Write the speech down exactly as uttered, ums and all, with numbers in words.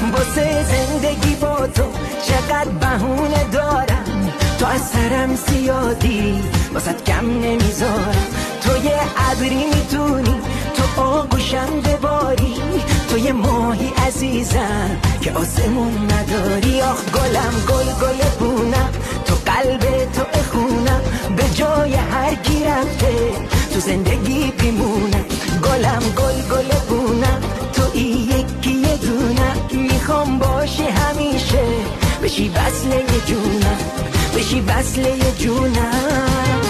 واسه زندگی با تو چقدر بهونه دارم، تو از سرم زیادی واسه کم نمیذارم. تو یه ابری میتونی تو آغوشم بباری، تو یه ماهی عزیزم که آسمون نداری. آخ گلم گل گل بونم، تو قلب تو خونم، به جای هر کی رفته تو زندگی بیمونم. گلم گل گل بونم، تو ای یکی یه دونم، میخوام باشی همیشه، بشی وصله یه جونم، بشی وصله یه جونم.